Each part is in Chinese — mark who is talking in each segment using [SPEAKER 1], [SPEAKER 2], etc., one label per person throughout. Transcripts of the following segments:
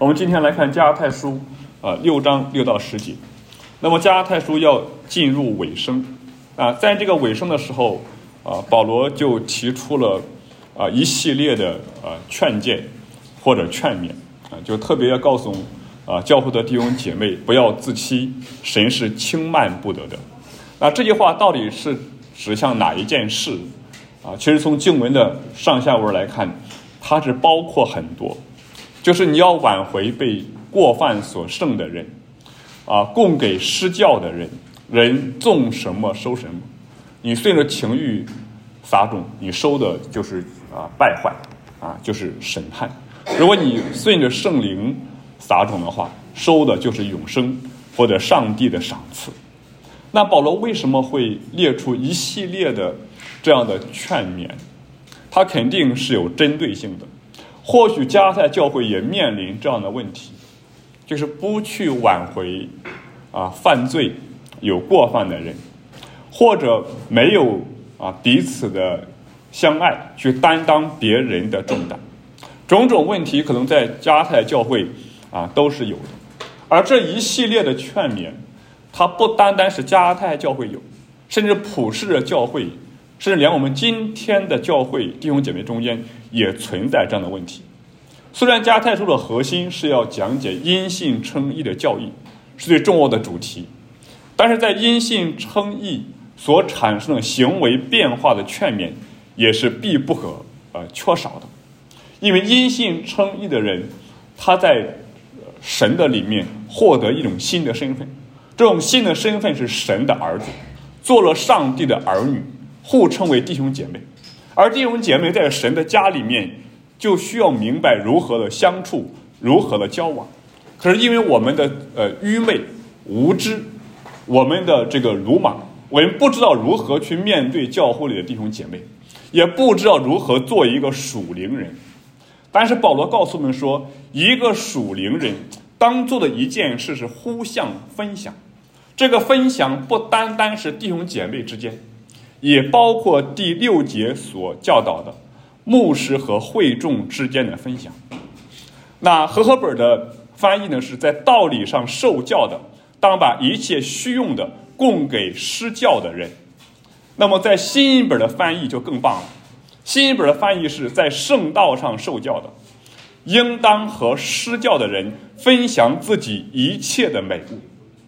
[SPEAKER 1] 我们今天来看加拉太书6章6到10节。那么加拉太书要进入尾声在这个尾声的时候保罗就提出了一系列的劝诫或者劝勉就特别要告诉教会的弟兄姐妹不要自欺，神是轻慢不得的。那这句话到底是指向哪一件事其实从经文的上下文来看，它是包括很多，就是你要挽回被过犯所胜的人供给施教的人，人种什么收什么。你顺着情欲撒种，你收的就是败坏就是审判。如果你顺着圣灵撒种的话，收的就是永生或者上帝的赏赐。那保罗为什么会列出一系列的这样的劝勉？他肯定是有针对性的。或许加拉太教会也面临这样的问题，就是不去挽回犯罪有过犯的人，或者没有彼此的相爱去担当别人的重担。种种问题可能在加拉太教会都是有的。而这一系列的劝勉，它不单单是加拉太教会有，甚至普世的教会，甚至连我们今天的教会弟兄姐妹中间也存在这样的问题。虽然加拉太书的核心是要讲解因信称义的教义，是最重要的主题，但是在因信称义所产生的行为变化的劝勉也是必不可缺少的。因为因信称义的人，他在神的里面获得一种新的身份，这种新的身份是神的儿子，做了上帝的儿女，互称为弟兄姐妹。而弟兄姐妹在神的家里面就需要明白如何的相处，如何的交往。可是因为我们的愚昧无知，我们的这个鲁莽，我们不知道如何去面对教会里的弟兄姐妹，也不知道如何做一个属灵人。但是保罗告诉我们说，一个属灵人当做的一件事是互相分享。这个分享不单单是弟兄姐妹之间，也包括第6节所教导的牧师和会众之间的分享。那和合本的翻译呢，是在道理上受教的，当把一切虚用的供给施教的人。那么在新译本的翻译就更棒了，新译本的翻译是在圣道上受教的，应当和施教的人分享自己一切的美物。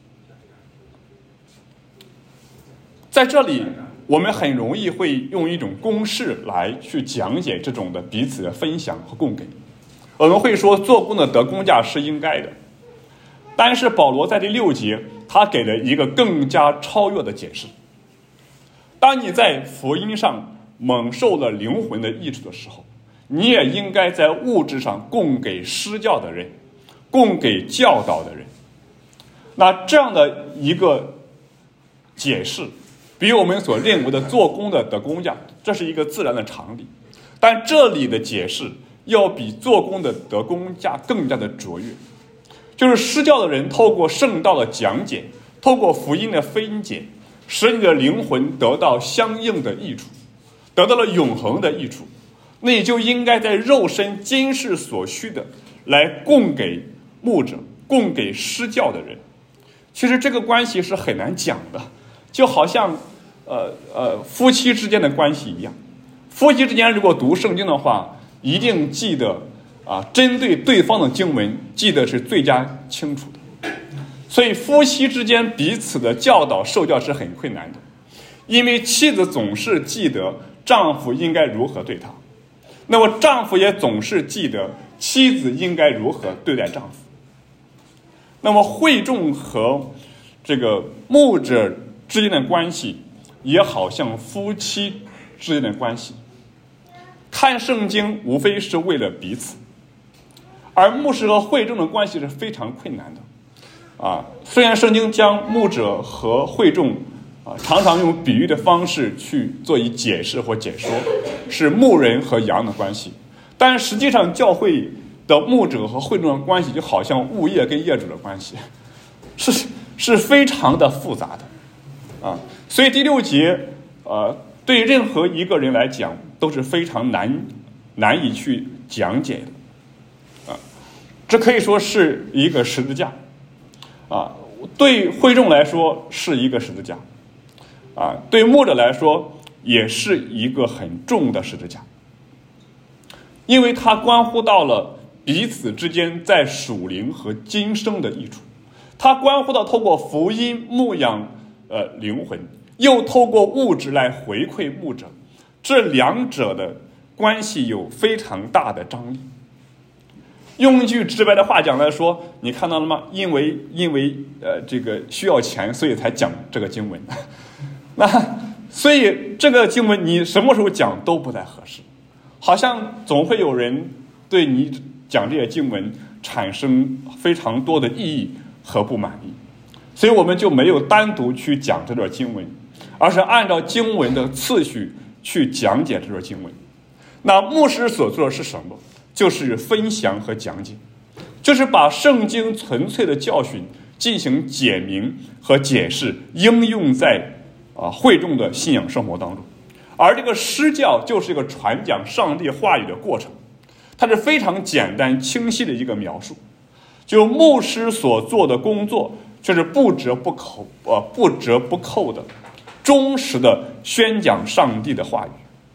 [SPEAKER 1] 在这里我们很容易会用一种公式来去讲解这种的彼此的分享和供给。我们会说做工的得工价是应该的，但是保罗在第6节他给了一个更加超越的解释。当你在福音上蒙受了灵魂的益处的时候，你也应该在物质上供给施教的人，供给教导的人。那这样的一个解释比我们所认为的做工的得工价，这是一个自然的常理，但这里的解释要比做工的得工价更加的卓越。就是施教的人透过圣道的讲解，透过福音的分解，使你的灵魂得到相应的益处，得到了永恒的益处。那你就应该在肉身今世所需的来供给牧者，供给施教的人。其实这个关系是很难讲的，就好像夫妻之间的关系一样。夫妻之间如果读圣经的话，一定记得针对对方的经文记得是最佳清楚的。所以夫妻之间彼此的教导受教是很困难的，因为妻子总是记得丈夫应该如何对她，那么丈夫也总是记得妻子应该如何对待丈夫。那么会众和这个牧者之间的关系也好像夫妻之间的关系，看圣经无非是为了彼此，而牧师和会众的关系是非常困难的虽然圣经将牧者和会众常常用比喻的方式去做以解释或解说，是牧人和羊的关系，但实际上教会的牧者和会众的关系就好像物业跟业主的关系，是非常的复杂的所以第6节对任何一个人来讲都是非常难以去讲解的这可以说是一个十字架对会众来说是一个十字架对牧者来说也是一个很重的十字架，因为它关乎到了彼此之间在属灵和今生的益处，它关乎到透过福音牧养灵魂，又透过物质来回馈牧者，这两者的关系有非常大的张力。用一句直白的话讲来说，你看到了吗？因为这个需要钱，所以才讲这个经文。那所以这个经文你什么时候讲都不太合适，好像总会有人对你讲这些经文产生非常多的异议和不满意，所以我们就没有单独去讲这段经文，而是按照经文的次序去讲解这段经文。那牧师所做的是什么？就是分享和讲解，就是把圣经纯粹的教训进行解明和解释，应用在会众的信仰生活当中。而这个施教就是一个传讲上帝话语的过程，它是非常简单清晰的一个描述。就牧师所做的工作，就是不折不扣的忠实的宣讲上帝的话语。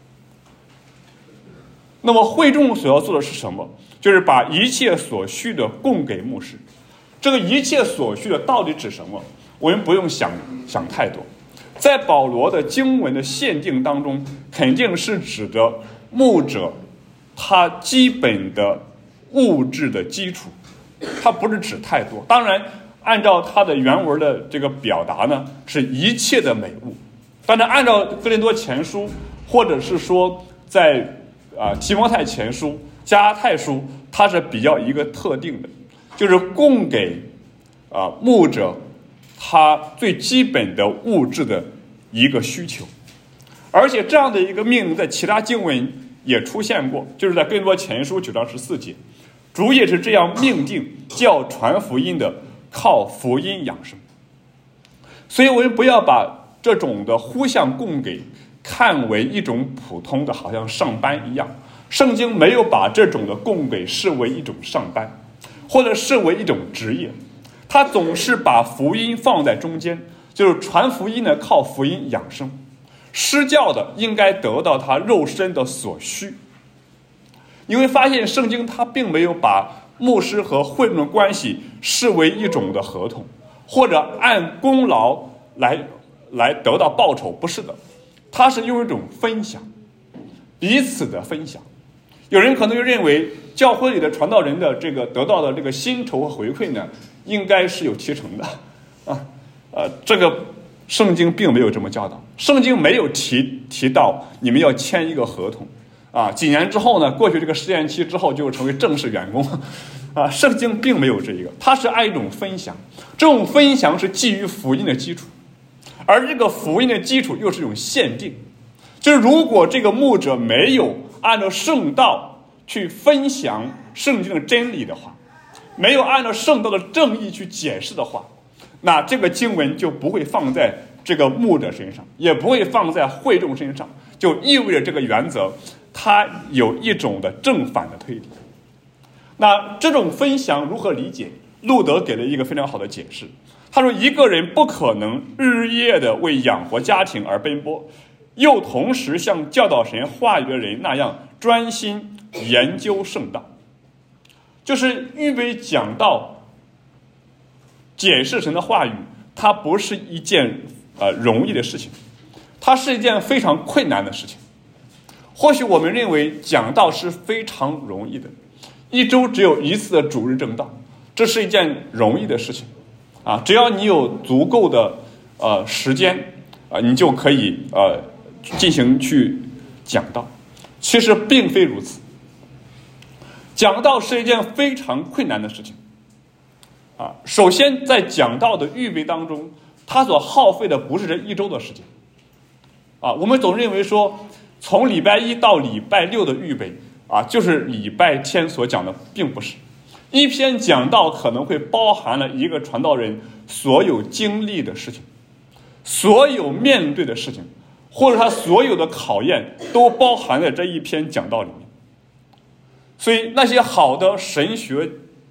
[SPEAKER 1] 那么会众所要做的是什么？就是把一切所需的供给牧师。这个一切所需的到底指什么？我们不用想太多。在保罗的经文的限定当中，肯定是指的牧者他基本的物质的基础，它不是指太多。当然按照他的原文的这个表达呢，是一切的美物。当然按照哥林多前书，或者是说在提摩太前书、加拉太书，它是比较一个特定的，就是供给牧者他最基本的物质的一个需求。而且这样的一个命令在其他经文也出现过，就是在哥林多前书9章14节，主也是这样命定，叫传福音的靠福音养生。所以我们不要把这种的互相供给看为一种普通的好像上班一样，圣经没有把这种的供给视为一种上班，或者视为一种职业，他总是把福音放在中间，就是传福音呢靠福音养生，施教的应该得到他肉身的所需。你会发现圣经它并没有把牧师和会众的关系视为一种的合同，或者按功劳来得到报酬，不是的，它是用一种分享，彼此的分享。有人可能就认为教会里的传道人的这个得到的这个薪酬和回馈呢，应该是有提成的这个圣经并没有这么教导，圣经没有提到你们要签一个合同几年之后呢，过去这个试验期之后就成为正式员工圣经并没有这一个，它是按一种分享，这种分享是基于福音的基础，而这个福音的基础又是一种限定，就是如果这个牧者没有按照圣道去分享圣经的真理的话，没有按照圣道的正义去解释的话，那这个经文就不会放在这个牧者身上，也不会放在会众身上，就意味着这个原则它有一种的正反的推理。那这种分享如何理解？路德给了一个非常好的解释，他说一个人不可能日夜的为养活家庭而奔波，又同时像教导神话语的人那样专心研究圣道。就是预备讲道解释神的话语，它不是一件容易的事情，它是一件非常困难的事情。或许我们认为讲道是非常容易的，一周只有一次的主日正道，这是一件容易的事情只要你有足够的时间你就可以进行去讲道。其实并非如此，讲道是一件非常困难的事情首先在讲道的预备当中，它所耗费的不是这一周的时间我们总认为说从礼拜一到礼拜六的预备就是礼拜天所讲的，并不是。一篇讲道可能会包含了一个传道人所有经历的事情，所有面对的事情，或者他所有的考验都包含在这一篇讲道里面。所以那些好的神学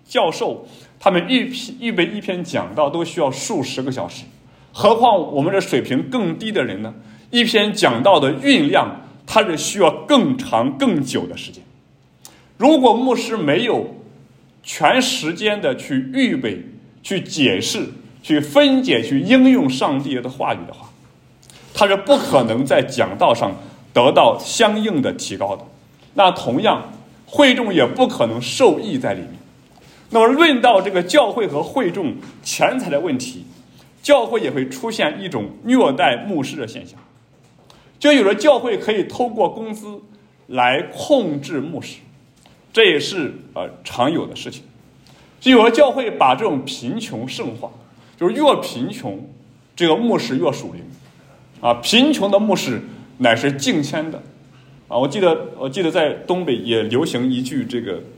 [SPEAKER 1] 教授，他们预备一篇讲道都需要数十个小时，何况我们这水平更低的人呢？一篇讲道的酝酿，它是需要更长更久的时间。如果牧师没有全时间的去预备、去解释、去分解、去应用上帝的话语的话，他是不可能在讲道上得到相应的提高的。那同样，会众也不可能受益在里面。那么论到这个教会和会众钱财的问题，教会也会出现一种虐待牧师的现象。就有的教会可以透过工资来控制牧师，这也是常有的事情。就有的教会把这种贫穷圣化，就是越贫穷，这个牧师越属灵啊，贫穷的牧师乃是敬谦的啊。我记得在东北也流行一句这个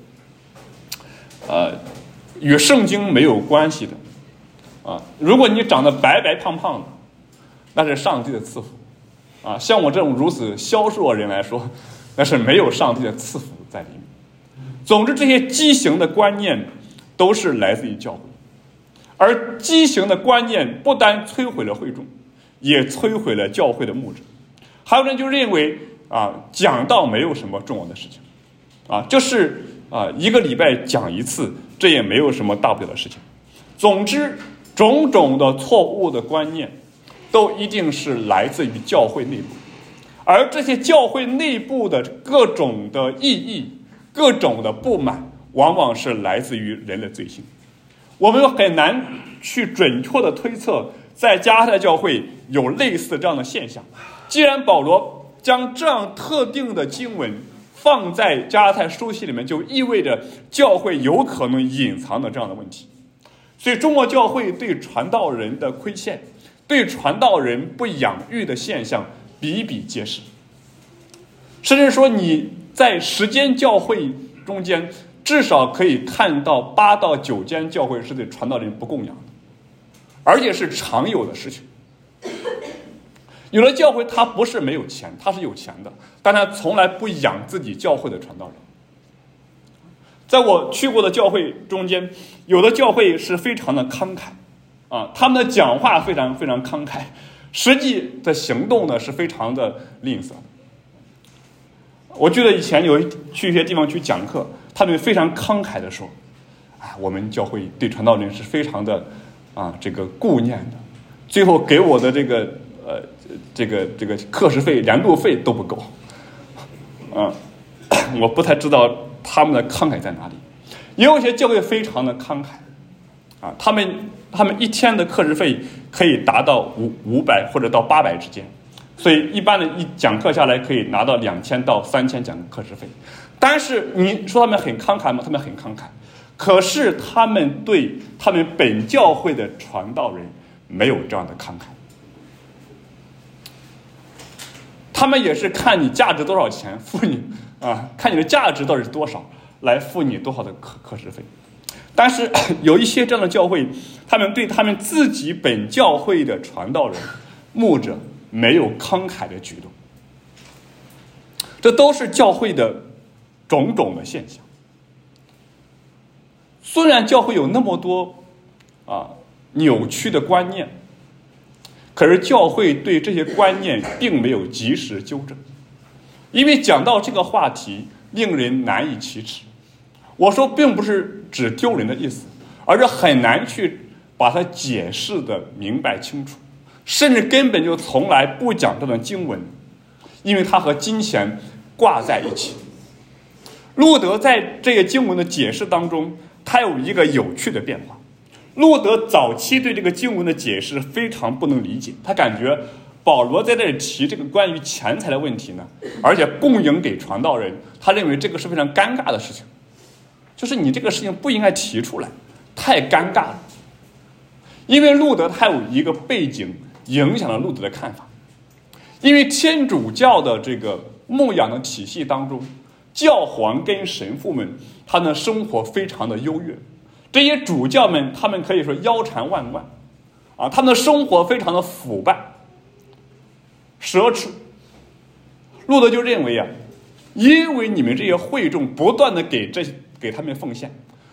[SPEAKER 1] 与圣经没有关系的啊，如果你长得白白胖胖的，那是上帝的赐福啊。像我这种如此消瘦的人来说，那是没有上帝的赐福在里面。总之，这些畸形的观念都是来自于教会，而畸形的观念不单摧毁了会众，也摧毁了教会的牧者。还有人就认为讲道没有什么重要的事情就是一个礼拜讲一次，这也没有什么大不了的事情。总之，种种的错误的观念都一定是来自于教会内部，而这些教会内部的各种的异议、各种的不满，往往是来自于人的罪行。我们很难去准确的推测在加拉太教会有类似这样的现象。既然保罗将这样特定的经文放在加拉太书信里面，就意味着教会有可能隐藏的这样的问题。所以中国教会对传道人的亏欠，对传道人不养育的现象比比皆是。甚至说你在10间教会中间，至少可以看到8到9间教会是对传道人不供养的，而且是常有的事情。有的教会它不是没有钱，它是有钱的，但它从来不养自己教会的传道人。在我去过的教会中间，有的教会是非常的慷慨他们的讲话非常非常慷慨，实际的行动呢是非常的吝啬的。我记得以前去一些地方去讲课，他们非常慷慨的说我们教会对传道人是非常的这个顾念的，最后给我的这个课时费、年度费都不够我不太知道他们的慷慨在哪里。也有一些教会非常的慷慨他们一天的课时费可以达到500或者到800之间，所以一般的一讲课下来可以拿到2000到3000讲课时费。但是你说他们很慷慨吗？他们很慷慨，可是他们对他们本教会的传道人没有这样的慷慨。他们也是看你价值多少钱付你看你的价值到底是多少来付你多少的课时费。但是有一些这样的教会，他们对他们自己本教会的传道人、牧者没有慷慨的举动，这都是教会的种种的现象。虽然教会有那么多扭曲的观念，可是教会对这些观念并没有及时纠正，因为讲到这个话题令人难以启齿。我说并不是指丢人的意思，而是很难去把它解释的明白清楚，甚至根本就从来不讲这段经文，因为它和金钱挂在一起。路德在这个经文的解释当中，他有一个有趣的变化。路德早期对这个经文的解释非常不能理解，他感觉保罗在这里提这个关于钱财的问题呢，而且供应给传道人，他认为这个是非常尴尬的事情，就是你这个事情不应该提出来，太尴尬了。因为路德他有一个背景影响了路德的看法。因为天主教的这个牧养的体系当中，教皇跟神父们他们的生活非常的优越，这些主教们他们可以说腰缠万贯他们的生活非常的腐败奢侈。路德就认为因为你们这些会众不断的给他们奉献，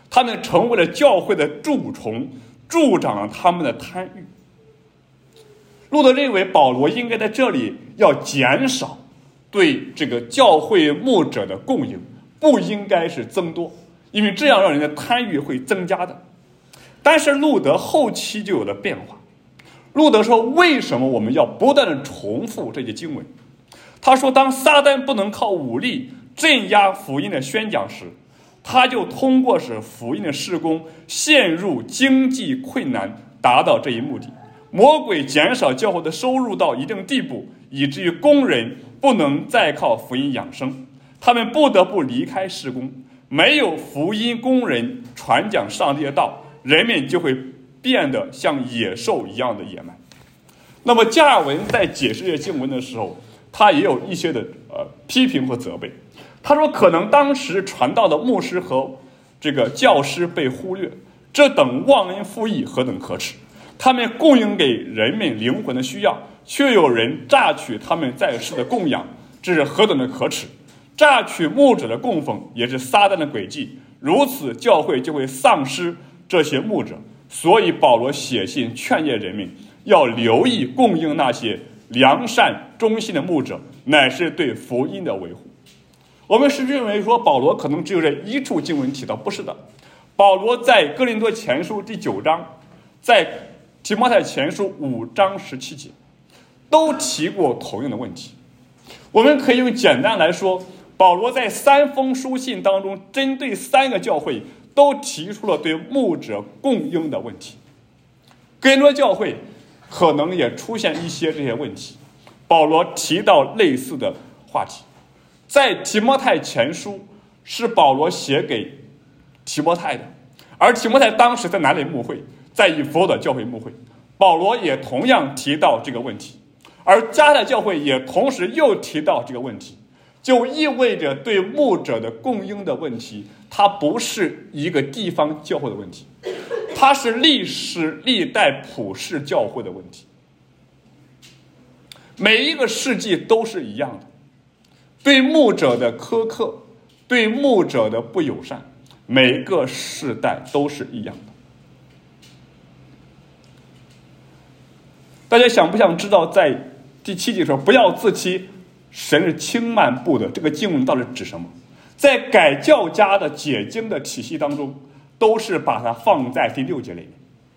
[SPEAKER 1] 他们成为了教会的蛀虫，助长了他们的贪欲。路德认为保罗应该在这里要减少对这个教会牧者的供应，不应该是增多，因为这样让人的贪欲会增加的。但是路德后期就有了变化。路德说，为什么我们要不断的重复这些经文？他说，当撒旦不能靠武力镇压福音的宣讲时，他就通过使福音的事工陷入经济困难，达到这一目的。魔鬼减少教会的收入到一定地步，以至于工人不能再靠福音养生，他们不得不离开事工。没有福音工人传讲上帝的道，人们就会变得像野兽一样的野蛮。那么加尔文在解释这些经文的时候，他也有一些的批评和责备。他说，可能当时传道的牧师和这个教师被忽略，这等忘恩负义何等可耻！他们供应给人们灵魂的需要，却有人榨取他们在世的供养，这是何等的可耻！榨取牧者的供奉也是撒旦的诡计，如此教会就会丧失这些牧者。所以保罗写信劝诫人们要留意供应那些良善忠心的牧者，乃是对福音的维护。我们是认为说保罗可能只有这一处经文提到，不是的。保罗在哥林多前书第9章，在提摩太前书5章17节都提过同样的问题。我们可以用简单来说，保罗在3封书信当中，针对3个教会都提出了对牧者供应的问题。哥林多教会可能也出现一些这些问题，保罗提到类似的话题。在提摩太前书是保罗写给提摩太的，而提摩太当时在哪里牧会？在以弗所教会牧会。保罗也同样提到这个问题，而加太教会也同时又提到这个问题，就意味着对牧者的供应的问题，它不是一个地方教会的问题，它是历史历代普世教会的问题。每一个世纪都是一样的，对牧者的苛刻，对牧者的不友善，每个世代都是一样的。大家想不想知道，在第7节说不要自欺，神是轻慢不的，这个经文到底指什么？在改教家的解经的体系当中，都是把它放在第6节里面。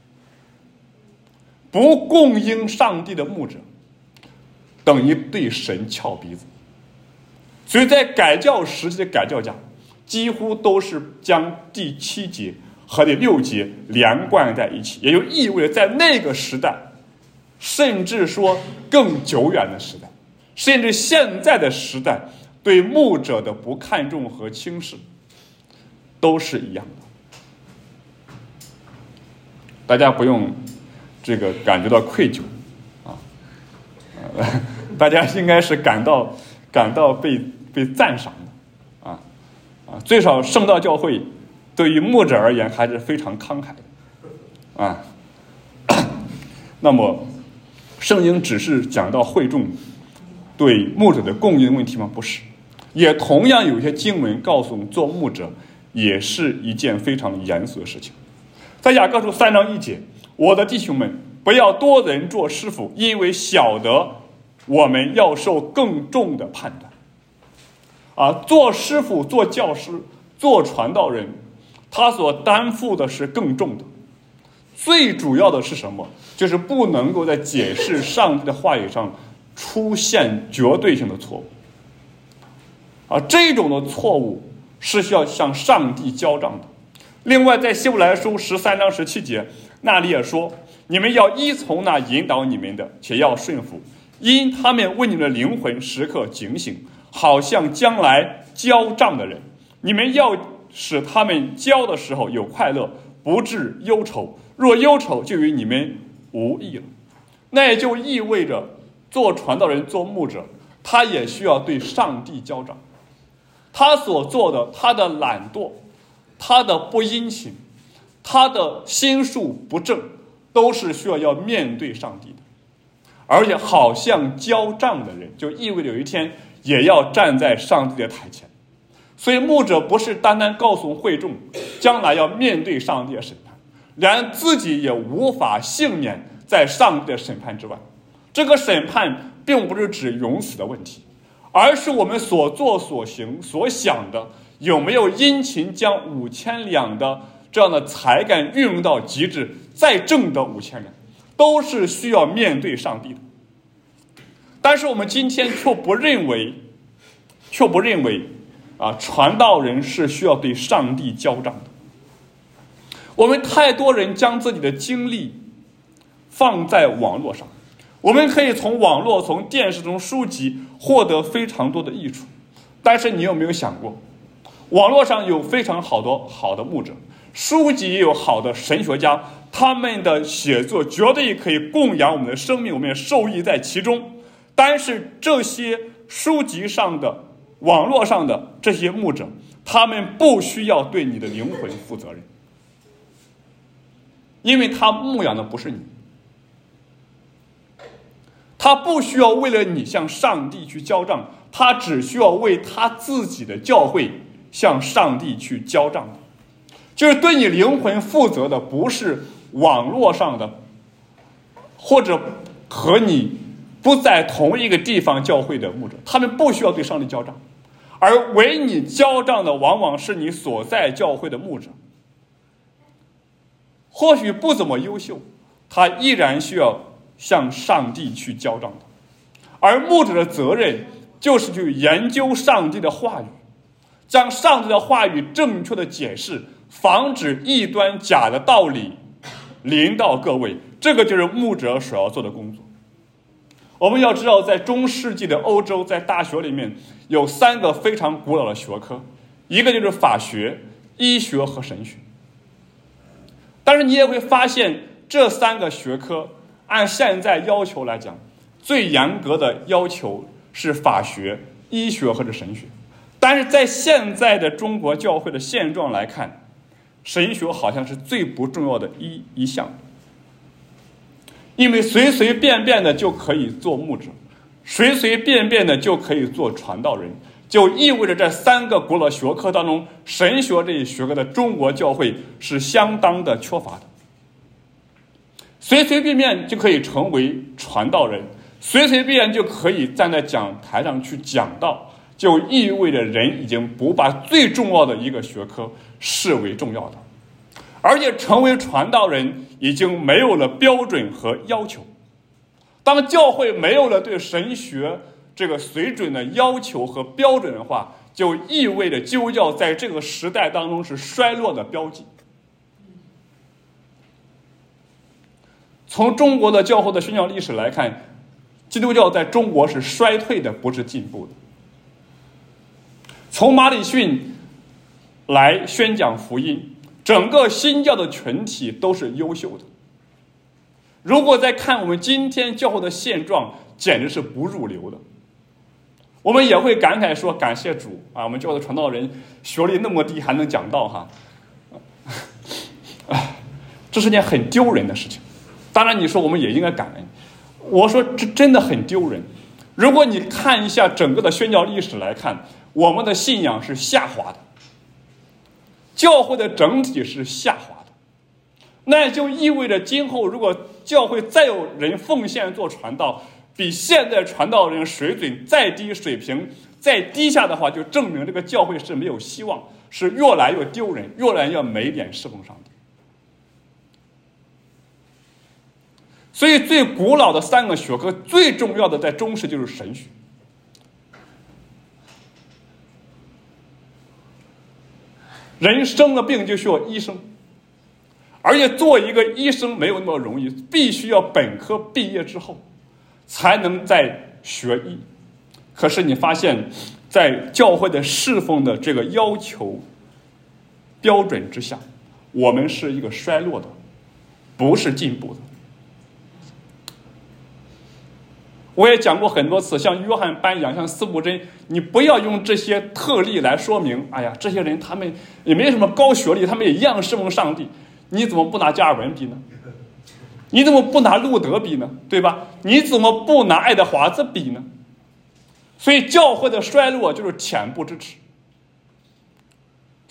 [SPEAKER 1] 不供应上帝的牧者，等于对神翘鼻子。所以在改教时期的改教家几乎都是将第7节和第6节连贯在一起，也就意味着在那个时代，甚至说更久远的时代，甚至现在的时代，对牧者的不看重和轻视都是一样的。大家不用这个感觉到愧疚啊，大家应该是感到被赞赏的啊，最少圣道教会对于牧者而言还是非常慷慨的啊。那么圣经只是讲到会众对牧者的供应问题吗？不是，也同样有一些经文告诉我们，做牧者也是一件非常严肃的事情。在雅各书3章1节，我的弟兄们，不要多人做师傅，因为晓得我们要受更重的判断。做师傅、做教师、做传道人，他所担负的是更重的。最主要的是什么？就是不能够在解释上帝的话语上出现绝对性的错误。这种的错误是需要向上帝交账的。另外，在希伯来书13章17节，那里也说，你们要依从那引导你们的，且要顺服，因他们为你们的灵魂时刻警醒，好像将来交账的人。你们要使他们交的时候有快乐，不致忧愁，若忧愁，就与你们无益了。那也就意味着做传道人、做牧者，他也需要对上帝交账。他所做的，他的懒惰，他的不殷勤，他的心术不正，都是需要面对上帝的。而且好像交账的人，就意味着有一天也要站在上帝的台前。 所以牧者不是单单告诉会众将来要面对上帝的审判，连自己也无法幸免在上帝的审判之外。这个审判并不是指永死的问题，而是我们所做所行所想的有没有殷勤将5000两的这样的才干运用到极致，再挣得5000两，都是需要面对上帝的。但是我们今天却不认为传道人是需要对上帝交账的。我们太多人将自己的精力放在网络上，我们可以从网络、从电视、从书籍获得非常多的益处，但是你有没有想过，网络上有非常好的牧者，书籍也有好的神学家，他们的写作绝对可以供养我们的生命，我们也受益在其中。但是这些书籍上的、网络上的这些牧者，他们不需要对你的灵魂负责任，因为他牧养的不是你，他不需要为了你向上帝去交账，他只需要为他自己的教会向上帝去交账的。就是对你灵魂负责的不是网络上的或者和你不在同一个地方教会的牧者，他们不需要对上帝交账，而为你交账的往往是你所在教会的牧者，或许不怎么优秀，他依然需要向上帝去交账的。而牧者的责任就是去研究上帝的话语，将上帝的话语正确的解释，防止异端假的道理临到各位，这个就是牧者所要做的工作。我们要知道，在中世纪的欧洲，在大学里面有3个非常古老的学科，一个就是法学、医学和神学。但是你也会发现，这3个学科按现在要求来讲，最严格的要求是法学、医学或者神学。但是在现在的中国教会的现状来看，神学好像是最不重要的一项，因为随随便便的就可以做牧者，随随便便的就可以做传道人，就意味着这3个古老学科当中，神学这一学科的中国教会是相当的缺乏的。随随便便就可以成为传道人，随随便便就可以站在讲台上去讲道，就意味着人已经不把最重要的一个学科视为重要的，而且成为传道人已经没有了标准和要求。当教会没有了对神学这个水准的要求和标准的话，就意味着基督教在这个时代当中是衰落的标记。从中国的教会的宣教历史来看，基督教在中国是衰退的，不是进步的。从马礼逊来宣讲福音，整个新教的群体都是优秀的。如果再看我们今天教会的现状，简直是不入流的。我们也会感慨说，感谢主啊，我们教会的传道人学历那么低还能讲道哈，这是件很丢人的事情。当然你说我们也应该感恩，我说这真的很丢人。如果你看一下整个的宣教历史来看，我们的信仰是下滑的，教会的整体是下滑的，那就意味着今后如果教会再有人奉献做传道，比现在传道人水准再低，水平再低下的话，就证明这个教会是没有希望，是越来越丢人，越来越没脸侍奉上帝。所以最古老的3个学科，最重要的在中世就是神学。人生了病就需要医生，而且做一个医生没有那么容易，必须要本科毕业之后才能再学医。可是你发现在教会的侍奉的这个要求标准之下，我们是一个衰落的，不是进步的。我也讲过很多次，像约翰班扬、像司布真，你不要用这些特例来说明，哎呀，这些人他们也没什么高学历，他们也一样侍奉上帝。你怎么不拿加尔文比呢？你怎么不拿路德比呢？对吧？你怎么不拿爱德华兹比呢？所以教会的衰落就是恬不知耻。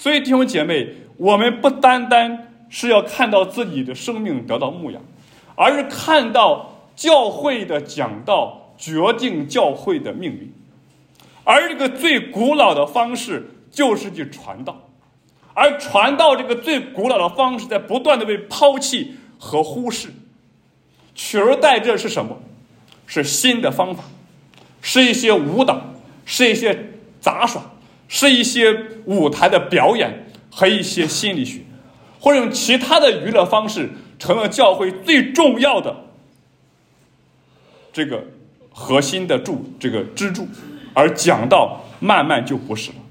[SPEAKER 1] 所以弟兄姐妹，我们不单单是要看到自己的生命得到牧养，而是看到教会的讲道决定教会的命运。而这个最古老的方式就是去传道，而传道这个最古老的方式在不断的被抛弃和忽视，取而代之是什么？是新的方法，是一些舞蹈，是一些杂耍，是一些舞台的表演和一些心理学，或者用其他的娱乐方式成了教会最重要的这个核心的这个支柱，而讲道慢慢就不是了。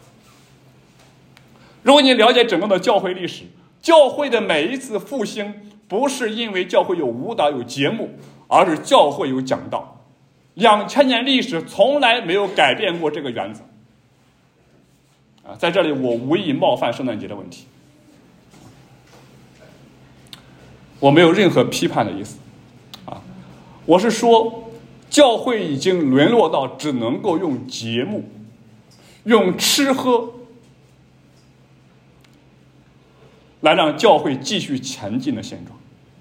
[SPEAKER 1] 如果你了解整个的教会历史，教会的每一次复兴不是因为教会有舞蹈有节目，而是教会有讲道。2000年历史从来没有改变过这个原则。在这里我无意冒犯圣诞节的问题，我没有任何批判的意思我是说教会已经沦落到只能够用节目用吃喝来让教会继续前进的现状。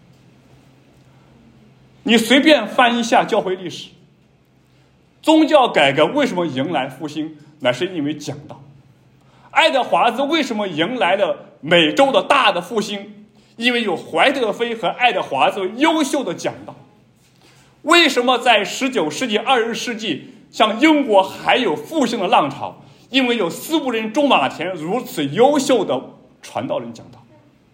[SPEAKER 1] 你随便翻一下教会历史，宗教改革为什么迎来复兴，乃是因为讲道。爱德华兹为什么迎来了美洲的大的复兴，因为有怀特菲和爱德华兹优秀的讲道。为什么在19世纪20世纪像英国还有复兴的浪潮，因为有斯布林中马田如此优秀的传道人讲道。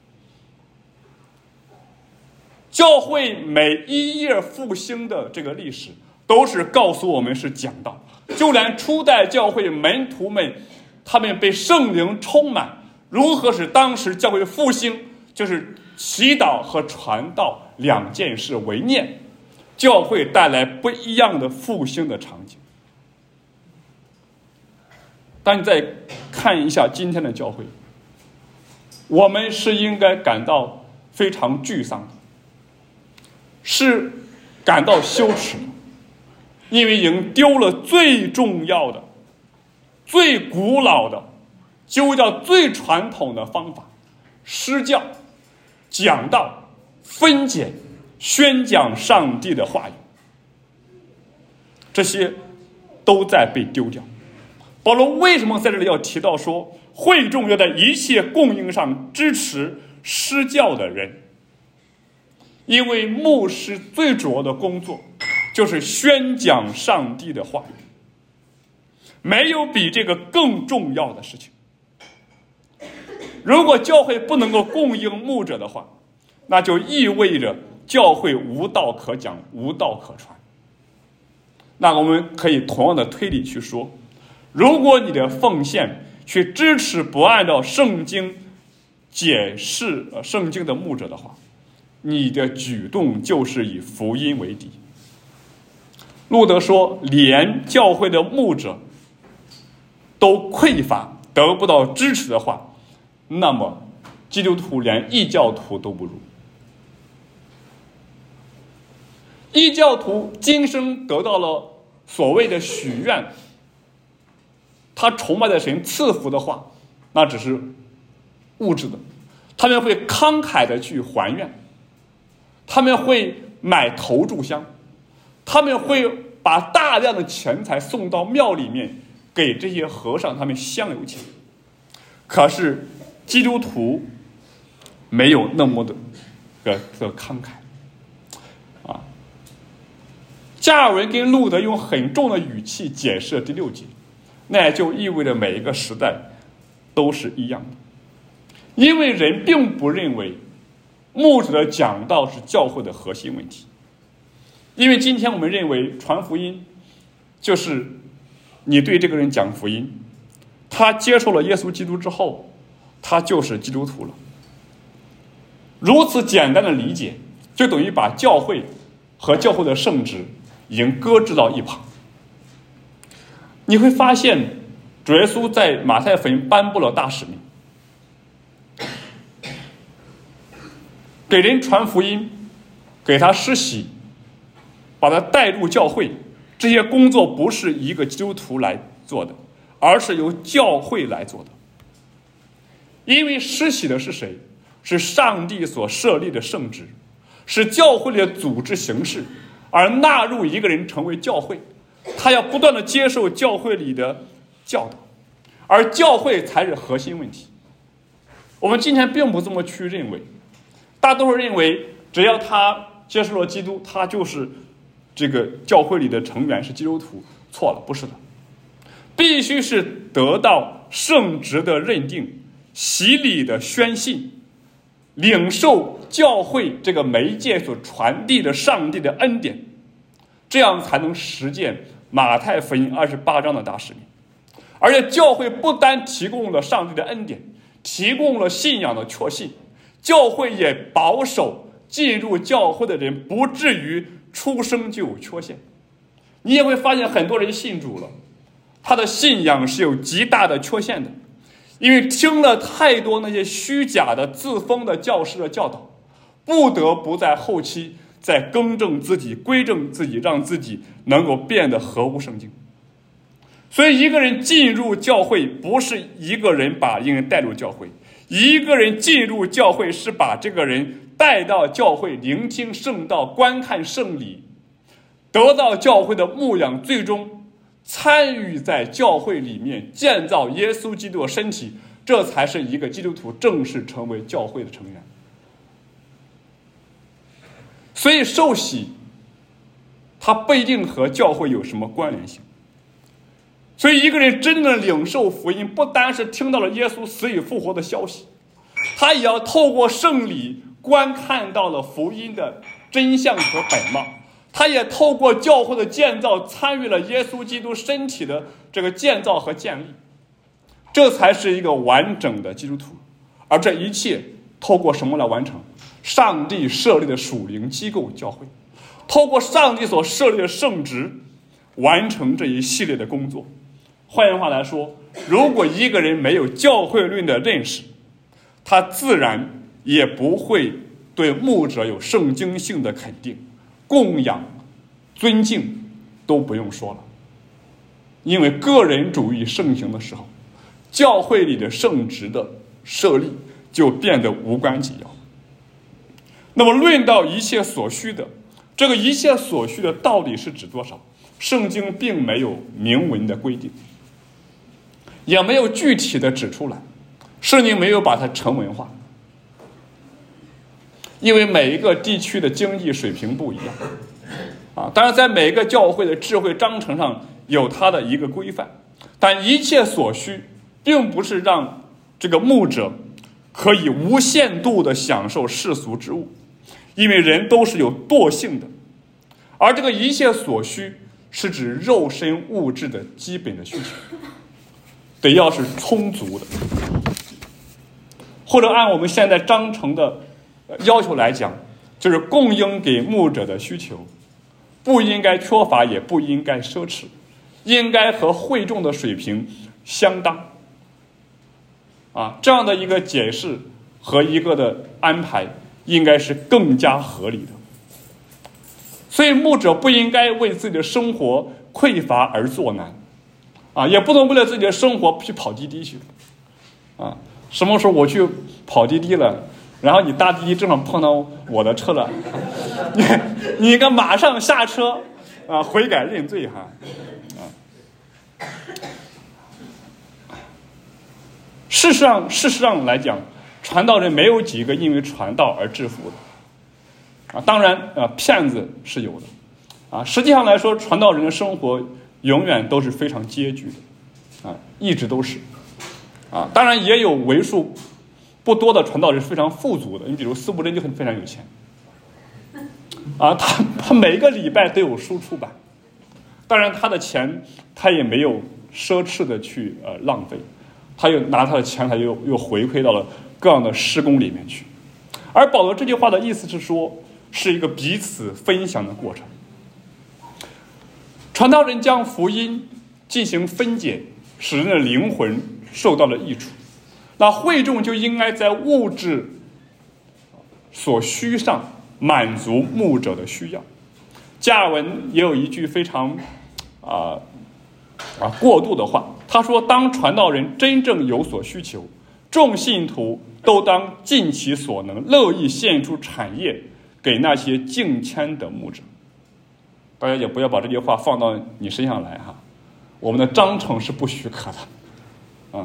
[SPEAKER 1] 教会每一页复兴的这个历史都是告诉我们是讲道，就连初代教会门徒们他们被圣灵充满，如何使当时教会复兴，就是祈祷和传道两件事为念，教会带来不一样的复兴的场景。当你再看一下今天的教会，我们是应该感到非常沮丧的，是感到羞耻的，因为已经丢了最重要的最古老的就叫最传统的方法，施教讲道分解宣讲上帝的话语，这些都在被丢掉。保罗为什么在这里要提到说会众要在一切供应上支持施教的人？因为牧师最主要的工作就是宣讲上帝的话语，没有比这个更重要的事情。如果教会不能够供应牧者的话，那就意味着教会无道可讲无道可传。那我们可以同样的推理去说，如果你的奉献去支持不按照圣经解释圣经的牧者的话，你的举动就是以福音为敌。路德说，连教会的牧者都匮乏得不到支持的话，那么基督徒连异教徒都不如。异教徒今生得到了所谓的许愿，他崇拜的神赐福的话，那只是物质的，他们会慷慨的去还愿，他们会买头炷香，他们会把大量的钱财送到庙里面给这些和尚，他们香油钱。可是基督徒没有那么的慷慨加尔文跟路德用很重的语气解释第6节，那也就意味着每一个时代都是一样的。因为人并不认为牧者的讲道是教会的核心问题，因为今天我们认为传福音就是你对这个人讲福音，他接受了耶稣基督之后，他就是基督徒了。如此简单的理解，就等于把教会和教会的圣职已经搁置到一旁。你会发现主耶稣在马太福音颁布了大使命，给人传福音，给他施洗，把他带入教会，这些工作不是一个基督徒来做的，而是由教会来做的。 因为施洗的是谁？是上帝所设立的圣职，是教会里的组织形式，而纳入一个人成为教会，他要不断的接受教会里的教导，而教会才是核心问题。我们今天并不这么去认为，大多数认为只要他接受了基督，他就是这个教会里的成员，是基督徒。错了，不是的，必须是得到圣职的认定，洗礼的宣信，领受教会这个媒介所传递的上帝的恩典，这样才能实践马太福音28章的大使命。而且教会不单提供了上帝的恩典，提供了信仰的确信，教会也保守进入教会的人不至于出生就有缺陷。你也会发现很多人信主了，他的信仰是有极大的缺陷的，因为听了太多那些虚假的自封的教师的教导，不得不在后期再更正自己，规正自己，让自己能够变得合乎圣经。所以一个人进入教会，不是一个人把一个人带入教会，一个人进入教会是把这个人带到教会，聆听圣道，观看圣礼，得到教会的牧养，最终参与在教会里面建造耶稣基督的身体，这才是一个基督徒正式成为教会的成员。所以受洗它不一定和教会有什么关联性。所以一个人真正领受福音，不单是听到了耶稣死里复活的消息，他也要透过圣礼观看到了福音的真相和本貌，他也透过教会的建造参与了耶稣基督身体的这个建造和建立，这才是一个完整的基督徒。而这一切透过什么来完成？上帝设立的属灵机构教会，透过上帝所设立的圣职完成这一系列的工作。换句话来说，如果一个人没有教会论的认识，他自然也不会对牧者有圣经性的肯定，供养、尊敬都不用说了。因为个人主义盛行的时候，教会里的圣职的设立就变得无关紧要。那么论到一切所需的，这个一切所需的到底是指多少？圣经并没有明文的规定，也没有具体的指出来，圣经没有把它成文化，因为每一个地区的经济水平不一样当然在每一个教会的智慧章程上有它的一个规范，但一切所需并不是让这个牧者可以无限度的享受世俗之物，因为人都是有惰性的，而这个一切所需是指肉身物质的基本的需求，得要是充足的，或者按我们现在章程的要求来讲，就是供应给牧者的需求不应该缺乏，也不应该奢侈，应该和会众的水平相当这样的一个解释和一个的安排应该是更加合理的。所以牧者不应该为自己的生活匮乏而作难也不能为了自己的生活去跑滴滴去什么时候我去跑滴滴了，然后你搭滴滴正好碰到我的车了，你应该马上下车悔改认罪事实上来讲，传道人没有几个因为传道而致富的当然骗子是有的实际上来说，传道人的生活永远都是非常拮据的一直都是当然也有为数不多的传道人是非常富足的，你比如司布真就非常有钱他每个礼拜都有书出版，当然他的钱他也没有奢侈的去浪费，他又拿他的钱他又回馈到了各样的施工里面去。而保罗这句话的意思是说，是一个彼此分享的过程。传道人将福音进行分解，使人的灵魂受到了益处，那会众就应该在物质所需上满足牧者的需要。加尔文也有一句非常过度的话，他说当传道人真正有所需求， 众信徒都当尽其所能，乐意献出产业给那些敬虔的牧者。大家也不要把这句话放到你身上来哈，我们的章程是不许可的。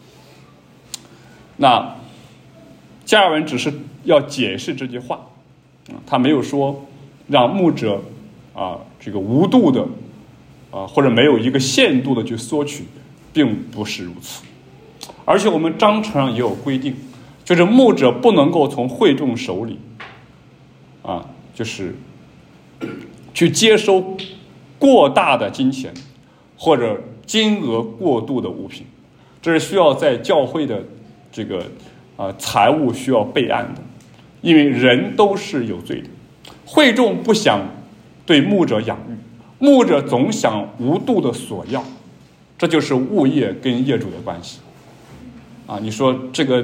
[SPEAKER 1] 那加尔文只是要解释这句话，他没有说让牧者这个无度的或者没有一个限度的去索取，并不是如此。而且我们章程上也有规定，就是牧者不能够从会众手里就是去接收过大的金钱或者金额过度的物品，这是需要在教会的这个财务需要备案的，因为人都是有罪的。会众不想对牧者养育，牧者总想无度的索要，这就是物业跟业主的关系你说这个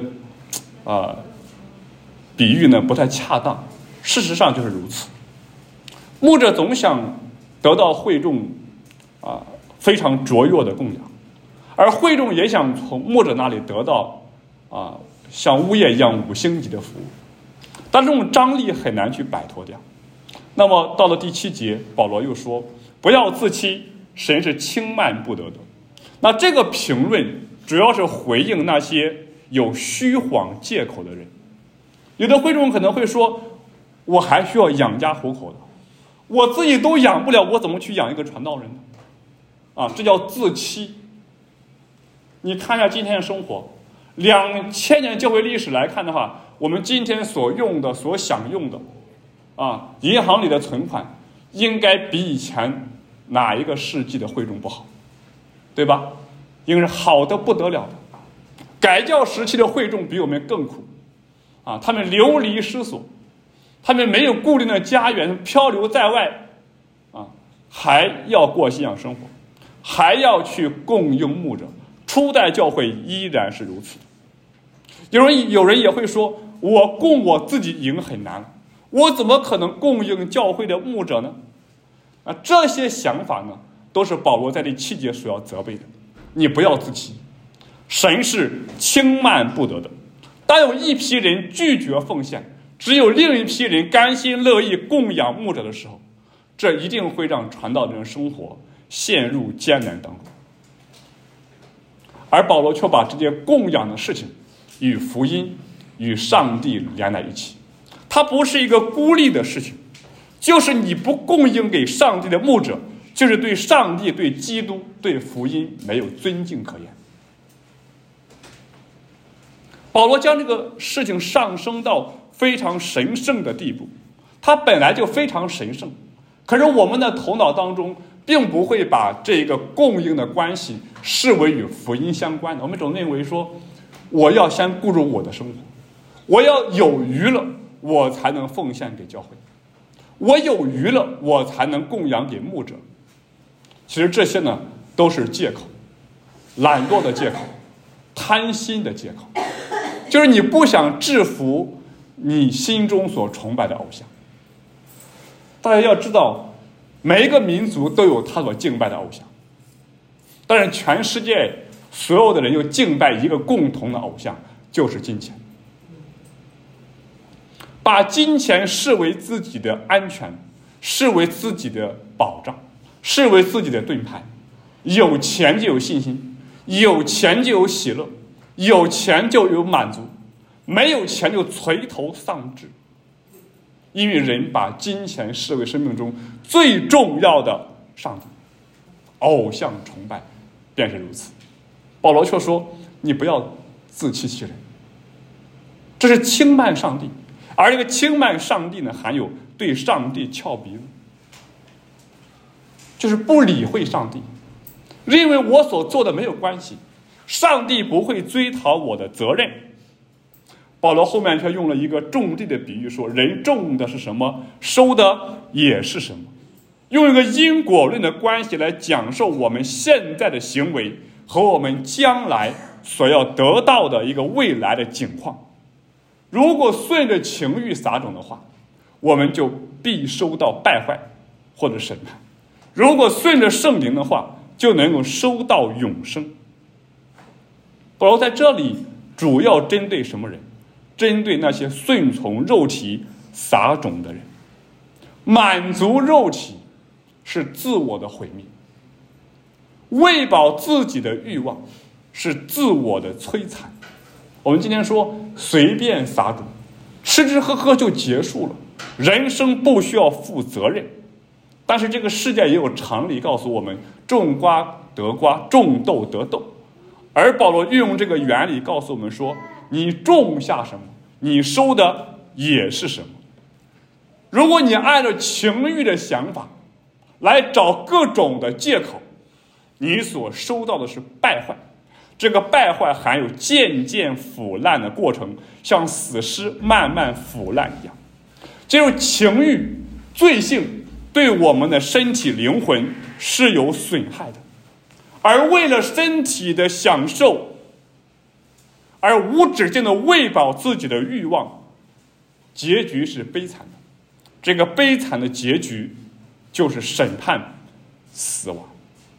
[SPEAKER 1] 比喻呢不太恰当，事实上就是如此。牧者总想得到会众非常卓越的供养，而会众也想从牧者那里得到像物业一样5星级的服务，但这种张力很难去摆脱掉。那么到了第7节，保罗又说不要自欺，神是轻慢不得的。那这个评论主要是回应那些有虚谎借口的人。有的会众可能会说，我还需要养家糊口的，我自己都养不了，我怎么去养一个传道人呢？这叫自欺。你看一下今天的生活，2000年教会历史来看的话，我们今天所用的、所享用的银行里的存款应该比以前哪一个世纪的会众不好，对吧？应该是好的不得了的。改教时期的会众比我们更苦他们流离失所，他们没有固定的家园，漂流在外还要过信仰生活，还要去供应牧者。初代教会依然是如此。有人也会说，我供我自己已经很难了，我怎么可能供应教会的牧者呢？这些想法呢，都是保罗在第7节所要责备的。你不要自欺，神是轻慢不得的。当有一批人拒绝奉献，只有另一批人甘心乐意供养牧者的时候，这一定会让传道人生活陷入艰难当中。而保罗却把这些供养的事情与福音、与上帝连在一起。它不是一个孤立的事情，就是你不供应给上帝的牧者，就是对上帝、对基督、对福音没有尊敬可言。保罗将这个事情上升到非常神圣的地步，它本来就非常神圣，可是我们的头脑当中并不会把这个供应的关系视为与福音相关的。我们总认为说，我要先顾住我的生活，我要有余了，我才能奉献给教会，我有余了，我才能供养给牧者。其实这些呢，都是借口，懒惰的借口，贪心的借口，就是你不想制服你心中所崇拜的偶像。大家要知道，每一个民族都有他所敬拜的偶像，但是全世界所有的人又敬拜一个共同的偶像，就是金钱。把金钱视为自己的安全，视为自己的保障，视为自己的盾牌。有钱就有信心，有钱就有喜乐，有钱就有满足，没有钱就垂头丧志。因为人把金钱视为生命中最重要的上帝，偶像崇拜便是如此。保罗却说，你不要自欺欺人，这是轻慢上帝。而这个轻慢上帝呢，含有对上帝翘鼻子，就是不理会上帝，认为我所做的没有关系，上帝不会追讨我的责任。保罗后面却用了一个种地的比喻，说人种的是什么，收的也是什么，用一个因果论的关系来讲授我们现在的行为和我们将来所要得到的一个未来的景况。如果顺着情欲撒种的话，我们就必收到败坏或者审判；如果顺着圣灵的话，就能够收到永生。保罗在这里主要针对什么人？针对那些顺从肉体撒种的人。满足肉体是自我的毁灭，喂饱自己的欲望是自我的摧残。我们今天说随便撒种，吃吃喝喝就结束了，人生不需要负责任。但是这个世界也有常理告诉我们，种瓜得瓜，种豆得豆。而保罗运用这个原理告诉我们说，你种下什么，你收的也是什么。如果你按照情欲的想法来找各种的借口，你所收到的是败坏。这个败坏含有渐渐腐烂的过程，像死尸慢慢腐烂一样。这种情欲罪性对我们的身体灵魂是有损害的，而为了身体的享受而无止境的喂饱自己的欲望，结局是悲惨的。这个悲惨的结局就是审判、死亡。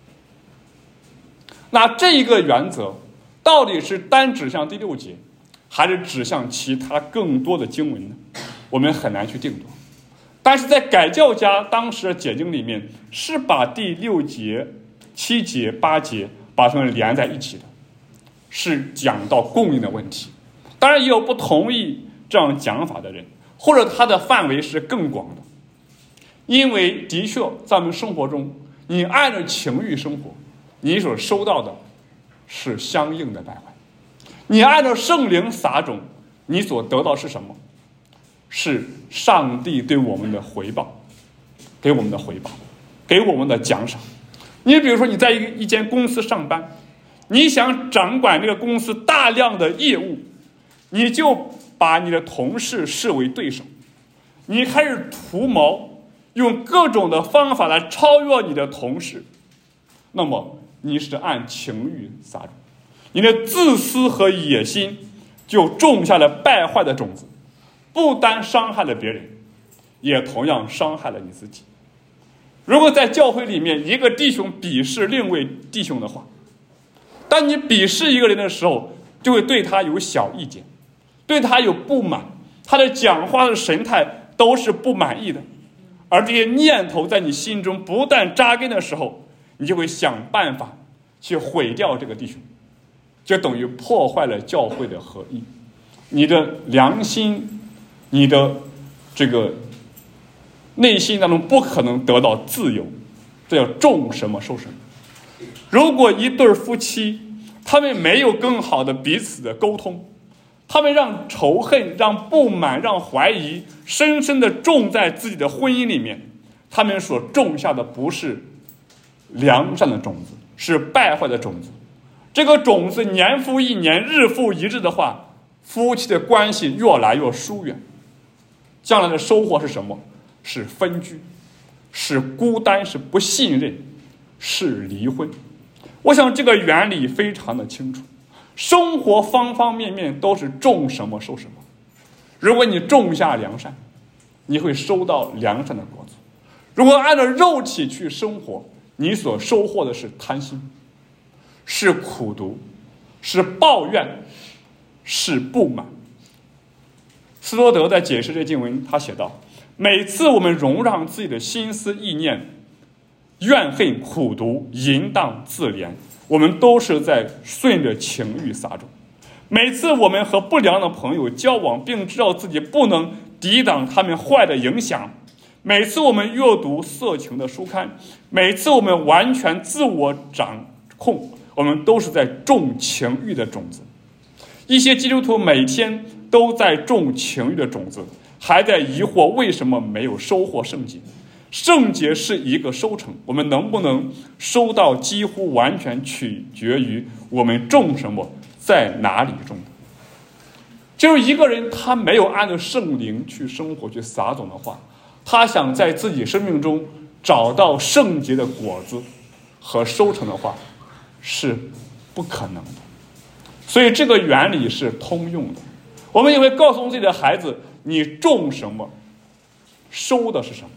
[SPEAKER 1] 那这一个原则到底是单指向第6节，还是指向其他更多的经文呢？我们很难去定夺。但是在改教家当时的解经里面，是把第6节、7节、8节把它们连在一起的，是讲到供应的问题。当然也有不同意这样讲法的人，或者它的范围是更广的。因为的确在我们生活中，你按照情欲生活，你所收到的是相应的败坏。你按照圣灵撒种，你所得到是什么？是上帝对我们的回报，给我们的回报，给我们的奖赏。你比如说你在一间公司上班，你想掌管这个公司大量的业务，你就把你的同事视为对手，你开始图谋，用各种的方法来超越你的同事，那么你是按情欲撒种，你的自私和野心就种下了败坏的种子，不单伤害了别人，也同样伤害了你自己。如果在教会里面一个弟兄鄙视另位弟兄的话，当你鄙视一个人的时候，就会对他有小意见，对他有不满，他的讲话的神态都是不满意的。而这些念头在你心中不但扎根的时候，你就会想办法去毁掉这个弟兄，就等于破坏了教会的合一。你的良心，你的这个内心当中不可能得到自由，这叫种什么收什么。如果一对夫妻他们没有更好的彼此的沟通，他们让仇恨、让不满、让怀疑深深的种在自己的婚姻里面，他们所种下的不是良善的种子，是败坏的种子。这个种子年复一年，日复一日的话，夫妻的关系越来越疏远，将来的收获是什么？是分居，是孤单，是不信任，是离婚。我想这个原理非常的清楚，生活方方面面都是种什么收什么。如果你种下良善，你会收到良善的果子；如果按照肉体去生活，你所收获的是贪心，是苦毒，是抱怨，是不满。斯多德在解释这经文，他写道：每次我们容让自己的心思意念怨恨、苦毒、淫荡、自怜，我们都是在顺着情欲撒种。每次我们和不良的朋友交往，并知道自己不能抵挡他们坏的影响，每次我们阅读色情的书刊，每次我们完全自我掌控，我们都是在种情欲的种子。一些基督徒每天都在种情欲的种子，还在疑惑为什么没有收获圣洁。圣洁是一个收成，我们能不能收到几乎完全取决于我们种什么，在哪里种的。就是一个人他没有按照圣灵去生活去撒种的话，他想在自己生命中找到圣洁的果子和收成的话，是不可能的。所以这个原理是通用的。我们也会告诉自己的孩子，你种什么收的是什么。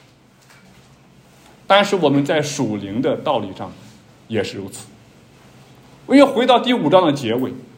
[SPEAKER 1] 但是我们在属灵的道理上也是如此。因为回到第5章的结尾，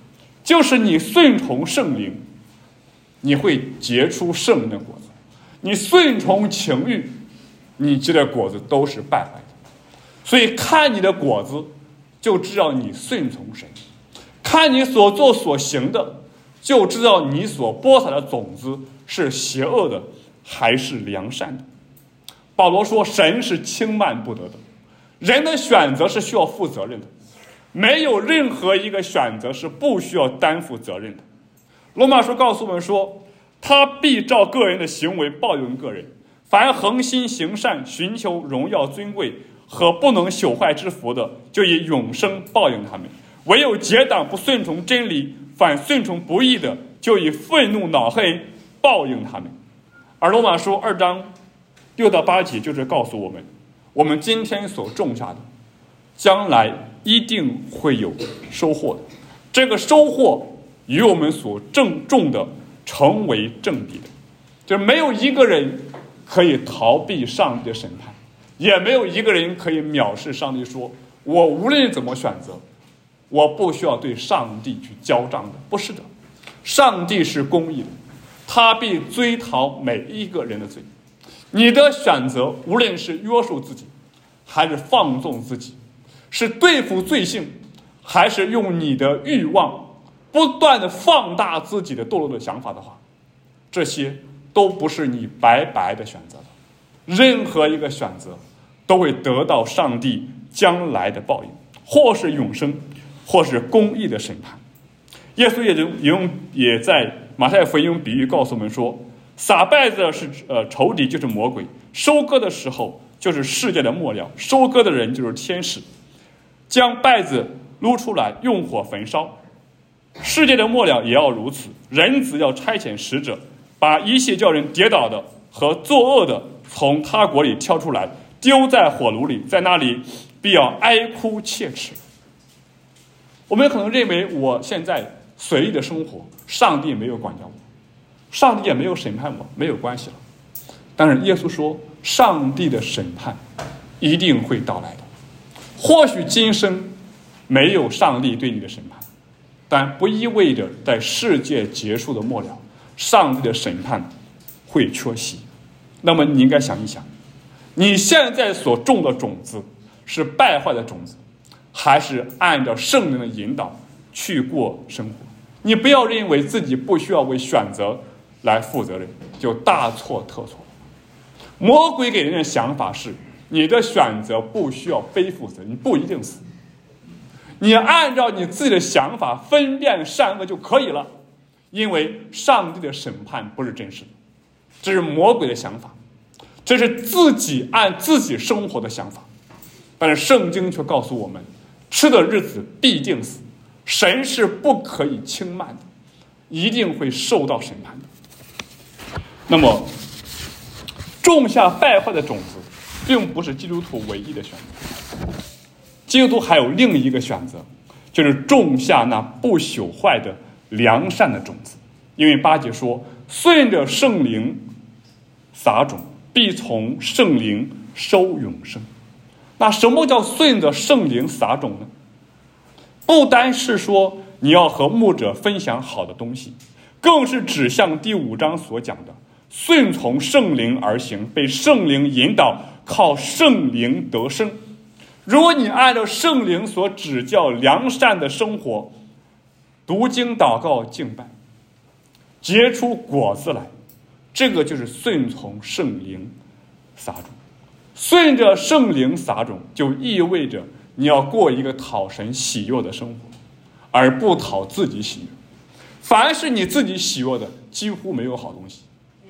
[SPEAKER 1] 就是你顺从圣灵，你会结出圣灵的果子；你顺从情欲，你结的果子都是败坏的。所以看你的果子，就知道你顺从神；看你所做所行的，就知道你所播撒的种子是邪恶的还是良善的。保罗说，神是轻慢不得的，人的选择是需要负责任的，没有任何一个选择是不需要担负责任的。罗马书告诉我们说，他必照个人的行为报应个人，凡恒心行善，寻求荣耀尊贵和不能朽坏之福的，就以永生报应他们；唯有结党不顺从真理，反顺从不义的，就以愤怒恼恨报应他们。而罗马书2章6到8节就是告诉我们，我们今天所种下的，将来一定会有收获的。这个收获与我们所种的成为正比的，就是没有一个人可以逃避上帝的审判，也没有一个人可以藐视上帝说，我无论怎么选择，我不需要对上帝去交账的。不是的，上帝是公义的，他必追讨每一个人的罪。你的选择无论是约束自己还是放纵自己，是对付罪性还是用你的欲望不断的放大自己的堕落的想法的话，这些都不是你白白的选择的。任何一个选择都会得到上帝将来的报应，或是永生，或是公义的审判。耶稣也在马太福音用比喻告诉我们说，撒稗子是仇敌，就是魔鬼；收割的时候就是世界的末了，收割的人就是天使，将稗子撸出来，用火焚烧。世界的末了也要如此，人子要差遣使者，把一切叫人跌倒的和作恶的从他国里挑出来，丢在火炉里，在那里必要哀哭切齿。我们可能认为我现在随意的生活，上帝没有管教我，上帝也没有审判我，没有关系了。但是耶稣说，上帝的审判一定会到来的。或许今生没有上帝对你的审判，但不意味着在世界结束的末了，上帝的审判会缺席。那么你应该想一想，你现在所种的种子是败坏的种子，还是按照圣灵的引导去过生活？你不要认为自己不需要为选择来负责任，就大错特错。魔鬼给人的想法是，你的选择不需要背负责任，你不一定死，你按照你自己的想法分辨善恶就可以了，因为上帝的审判不是真实的，这是魔鬼的想法，这是自己按自己生活的想法。但是圣经却告诉我们，吃的日子必定死，神是不可以轻慢的，一定会受到审判的。那么种下败坏的种子并不是基督徒唯一的选择，基督徒还有另一个选择，就是种下那不朽坏的良善的种子。因为8节说，顺着圣灵撒种，必从圣灵收永生。那什么叫顺着圣灵撒种呢？不单是说你要和牧者分享好的东西，更是指向第5章所讲的顺从圣灵而行，被圣灵引导，靠圣灵得生。如果你按照圣灵所指教良善的生活，读经祷告敬拜，结出果子来，这个就是顺从圣灵撒种。顺着圣灵撒种，就意味着你要过一个讨神喜悦的生活，而不讨自己喜悦。凡是你自己喜悦的，几乎没有好东西。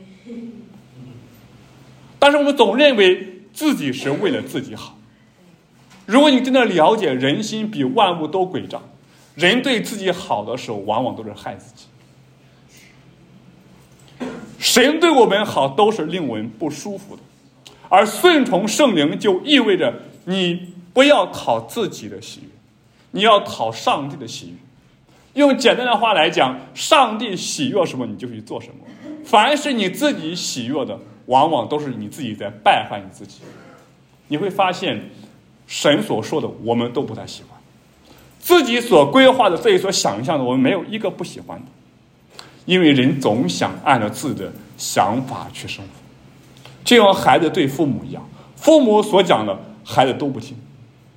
[SPEAKER 1] 但是我们总认为自己是为了自己好。如果你真的了解人心比万物都诡诈，人对自己好的时候往往都是害自己。神对我们好都是令我们不舒服的，而顺从圣灵就意味着你不要讨自己的喜悦，你要讨上帝的喜悦。用简单的话来讲，上帝喜悦什么你就去做什么，凡是你自己喜悦的，往往都是你自己在败坏你自己。你会发现神所说的我们都不太喜欢， 自己所规划的、自己所想象的，我们没有一个不喜欢的，因为人总想按照自己的想法去生活，就像孩子对父母一样，父母所讲的孩子都不听，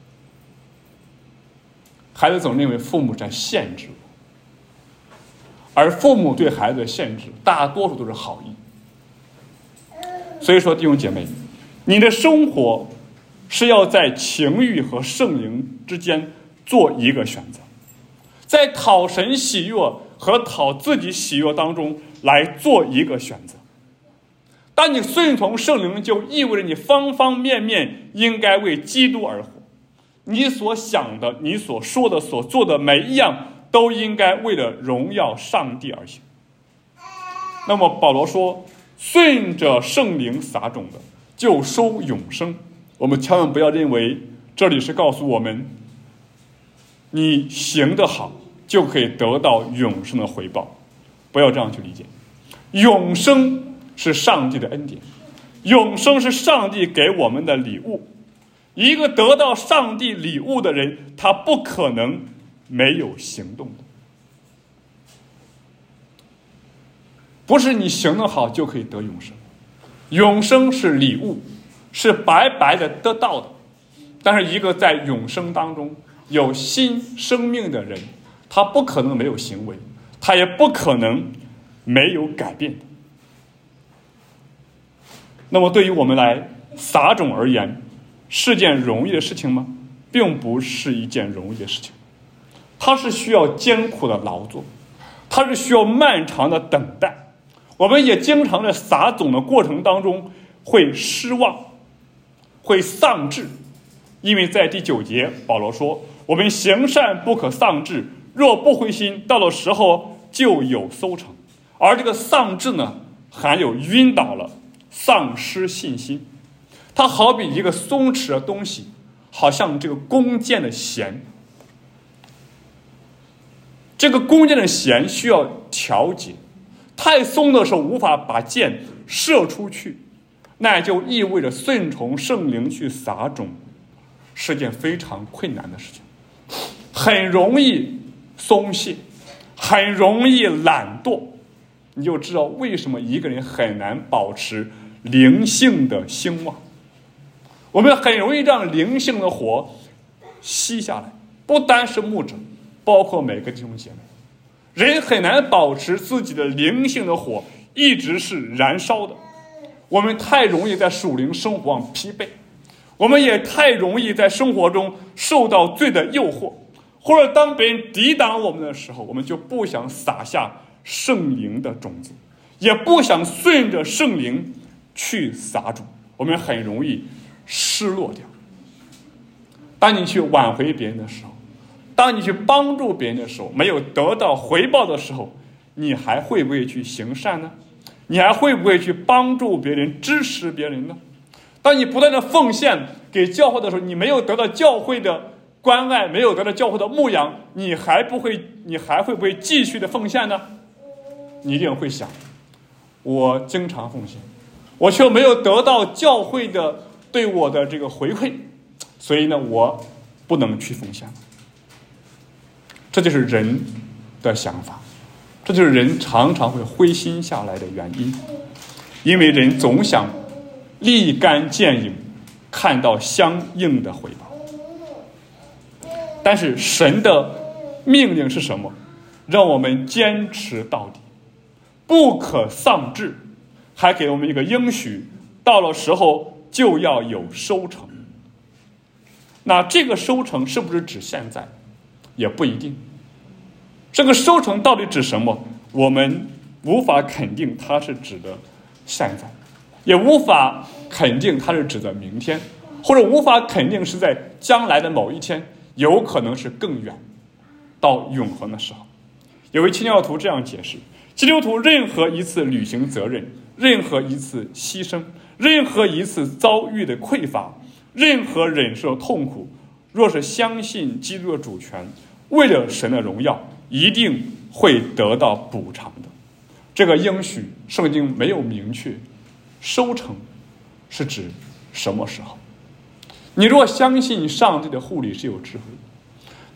[SPEAKER 1] 孩子总认为父母在限制我，而父母对孩子的限制大多数都是好意。所以说弟兄姐妹，你的生活是要在情欲和圣灵之间做一个选择，在讨神喜悦和讨自己喜悦当中来做一个选择。当你顺从圣灵，就意味着你方方面面应该为基督而活，你所想的、你所说的、所做的每一样都应该为了荣耀上帝而行。那么保罗说，顺着圣灵撒种的就收永生。我们千万不要认为这里是告诉我们你行得好就可以得到永生的回报，不要这样去理解。永生是上帝的恩典，永生是上帝给我们的礼物。一个得到上帝礼物的人，他不可能没有行动的。不是你行得好就可以得永生，永生是礼物，是白白的得到的。但是一个在永生当中有新生命的人，他不可能没有行为，他也不可能没有改变的。那么对于我们来撒种而言，是件容易的事情吗？并不是一件容易的事情，它是需要艰苦的劳作，它是需要漫长的等待。我们也经常在撒种的过程当中会失望，会丧志，因为在第9节保罗说，我们行善不可丧志，若不灰心，到了时候就有收成。而这个丧志呢，含有晕倒了、丧失信心。它好比一个松弛的东西，好像这个弓箭的弦，这个弓箭的弦需要调节，太松的时候无法把箭射出去，那就意味着顺从圣灵去撒种是件非常困难的事情，很容易松懈，很容易懒惰。你就知道为什么一个人很难保持灵性的兴旺。我们很容易让灵性的火熄下来，不单是牧者，包括每个弟兄姐妹，人很难保持自己的灵性的火一直是燃烧的。我们太容易在属灵生活上疲惫，我们也太容易在生活中受到罪的诱惑，或者当别人抵挡我们的时候，我们就不想撒下圣灵的种子，也不想顺着圣灵去撒种，我们很容易失落掉。当你去挽回别人的时候，当你去帮助别人的时候，没有得到回报的时候，你还会不会去行善呢？你还会不会去帮助别人、支持别人呢？当你不断的奉献给教会的时候，你没有得到教会的关爱，没有得到教会的牧养，你还会不会继续的奉献呢？你一定会想，我经常奉献，我却没有得到教会的对我的这个回馈，所以呢，我不能去奉献。这就是人的想法，这就是人常常会灰心下来的原因，因为人总想立竿见影，看到相应的回报。但是神的命令是什么？让我们坚持到底，不可丧志，还给我们一个应许，到了时候就要有收成。那这个收成是不是指现在？也不一定。这个收成到底指什么？我们无法肯定它是指的现在，也无法肯定它是指的明天，或者无法肯定是在将来的某一天，有可能是更远，到永恒的时候。有位清教徒这样解释：基督徒任何一次履行责任，任何一次牺牲，任何一次遭遇的匮乏，任何忍受痛苦，若是相信基督的主权，为了神的荣耀，一定会得到补偿的。这个应许圣经没有明确，收成是指什么时候？你若相信上帝的护理是有智慧的，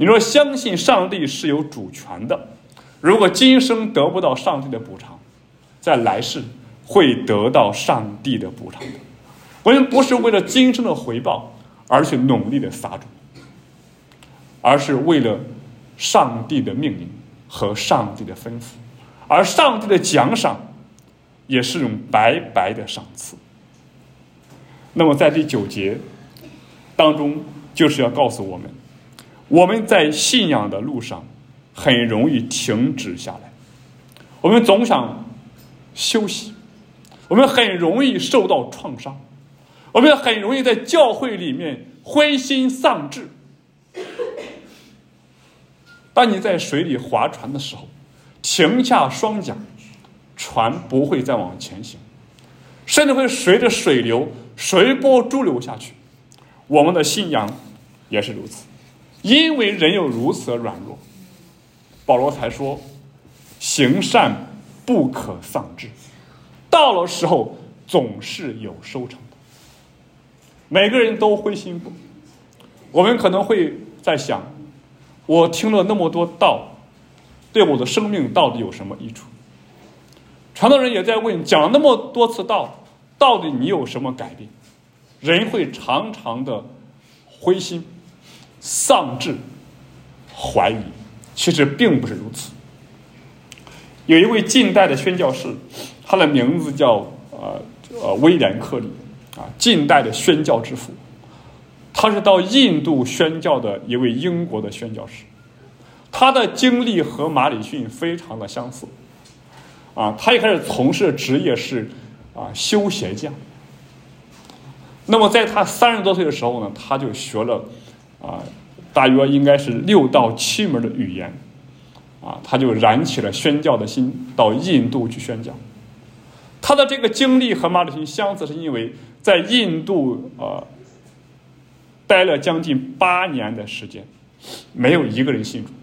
[SPEAKER 1] 你说相信上帝是有主权的，如果今生得不到上帝的补偿，在来世会得到上帝的补偿的。我们不是为了今生的回报而去努力的撒种，而是为了上帝的命令和上帝的吩咐，而上帝的奖赏也是用白白的赏赐。那么在第9节当中，就是要告诉我们，我们在信仰的路上很容易停止下来，我们总想休息，我们很容易受到创伤，我们很容易在教会里面灰心丧志。当你在水里划船的时候，停下双桨，船不会再往前行，甚至会随着水流随波逐流下去。我们的信仰也是如此，因为人有如此的软弱，保罗才说行善不可丧志，到了时候总是有收成的。每个人都灰心不，我们可能会在想，我听了那么多道，对我的生命到底有什么益处？传道人也在问，讲了那么多次道，到底你有什么改变？人会常常的灰心丧志怀疑，其实并不是如此。有一位近代的宣教士，他的名字叫威廉·克利，近代的宣教之父。他是到印度宣教的一位英国的宣教士，他的经历和马礼逊非常的相似。他一开始从事的职业是修鞋匠。那么在他30多岁的时候呢，他就学了大约应该是6到7门的语言，他就燃起了宣教的心，到印度去宣教。他的这个经历和马礼逊相似，是因为在印度待了将近8年的时间，没有一个人信主。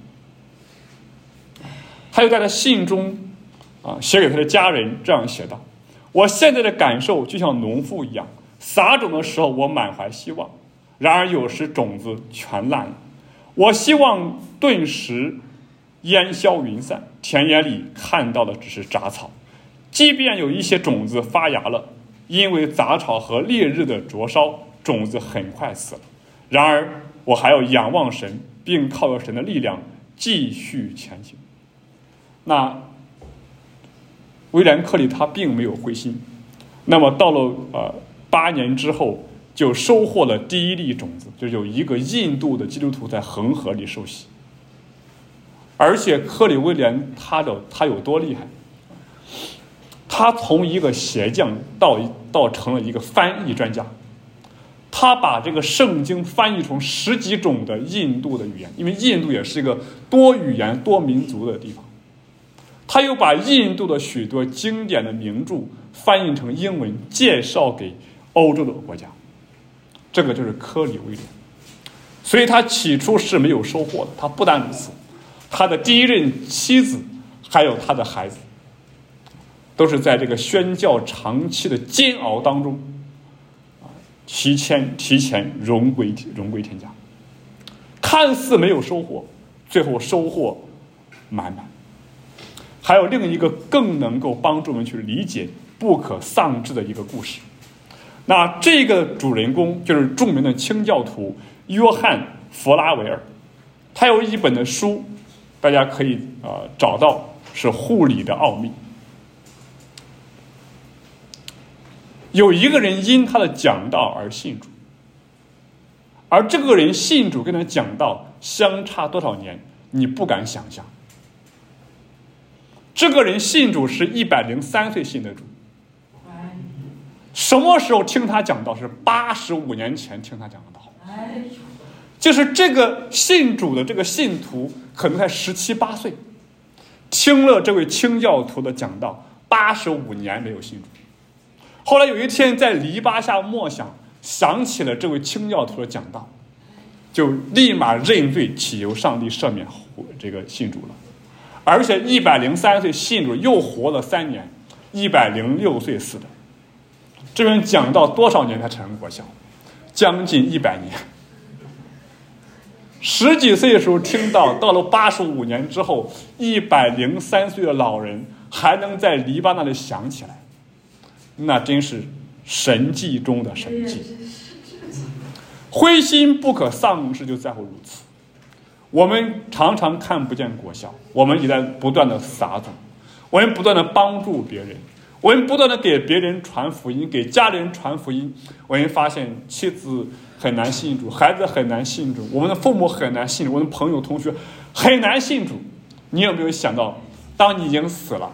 [SPEAKER 1] 他又在他信中写给他的家人这样写道：我现在的感受就像农妇一样，撒种的时候我满怀希望，然而有时种子全烂了，我希望顿时烟消云散，田野里看到的只是杂草。即便有一些种子发芽了，因为杂草和烈日的灼烧，种子很快死了。然而我还要仰望神，并靠着神的力量继续前行。那威廉·克利他并没有灰心，那么到了8年之后，就收获了第一粒种子，就有一个印度的基督徒在恒河里受洗。而且克里威廉他有多厉害，他从一个鞋匠到成了一个翻译专家。他把这个圣经翻译成10几种的印度的语言，因为印度也是一个多语言多民族的地方。他又把印度的许多经典的名著翻译成英文，介绍给欧洲的国家。这个就是科里威廉。所以他起初是没有收获的。他不但如此，他的第一任妻子还有他的孩子都是在这个宣教长期的煎熬当中提前荣归天家。看似没有收获，最后收获满满。还有另一个更能够帮助我们去理解不可丧志的一个故事。那这个主人公就是著名的清教徒约翰·弗拉维尔。他有一本的书，大家可以找到，是《护理的奥秘》。有一个人因他的讲道而信主，而这个人信主跟他讲道相差多少年，你不敢想象。这个人信主是103岁信的主。什么时候听他讲道？是85年前听他讲的道。就是这个信主的这个信徒可能才17、18岁，听了这位清教徒的讲道，85年没有信主。后来有一天在篱笆下默想，想起了这位清教徒的讲道，就立马认罪，祈求上帝赦免这个信主了。而且103岁信主，又活了3年，106岁死的。这边讲到多少年才产生果效？将近100年。 10几岁的时候听到，到了85年之后，103岁的老人还能在黎巴嫩里想起来，那真是神迹中的神迹。灰心不可丧志，就在乎如此。我们常常看不见果效，我们也在不断的撒种，我们不断的帮助别人，我们不断的给别人传福音，给家人传福音。我们发现妻子很难信主，孩子很难信主，我们的父母很难信主，我们的朋友同学很难信主。你有没有想到，当你已经死了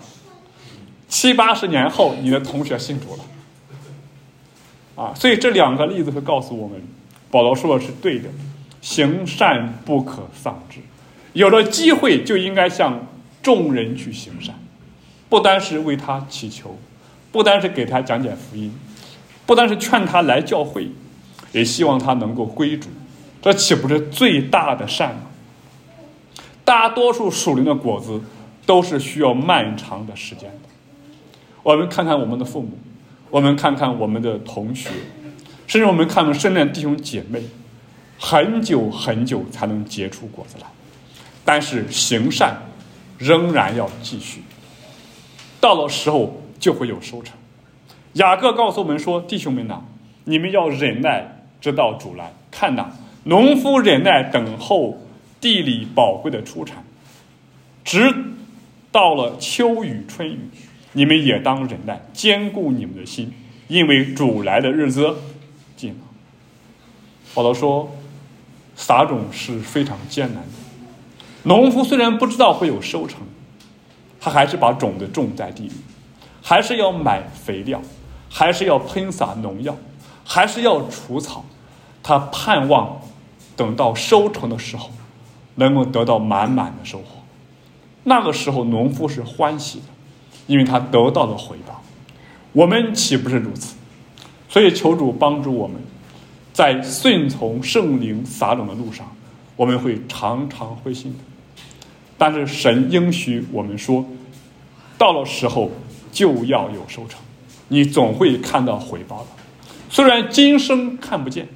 [SPEAKER 1] ，70、80年后，你的同学信主了？所以这2个例子会告诉我们，保罗说的是对的，行善不可丧志，有了机会就应该向众人去行善，不单是为他祈求，不单是给他讲解福音，不单是劝他来教会，也希望他能够归主，这岂不是最大的善吗？大多数属灵的果子都是需要漫长的时间的。我们看看我们的父母，我们看看我们的同学，甚至我们看看身边的弟兄姐妹，很久很久才能结出果子来。但是行善仍然要继续，到了时候就会有收成。雅各告诉我们说，弟兄们呐，你们要忍耐直到主来。看呐，农夫忍耐等候地里宝贵的出产，直到了秋雨春雨，你们也当忍耐，坚固你们的心，因为主来的日子近了。保罗说，撒种是非常艰难的，农夫虽然不知道会有收成，他还是把种子种在地里，还是要买肥料，还是要喷洒农药，还是要除草。他盼望等到收成的时候能够得到满满的收获。那个时候农夫是欢喜的，因为他得到了回报。我们岂不是如此？所以求主帮助我们，在顺从圣灵撒种的路上，我们会常常灰心的。但是神应许我们说，到了时候就要有收成，你总会看到回报的。虽然今生看不见，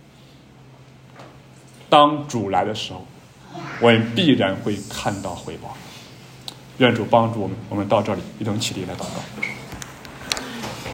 [SPEAKER 1] 当主来的时候，我们必然会看到回报。愿主帮助我们，我们到这里一同起立来祷告。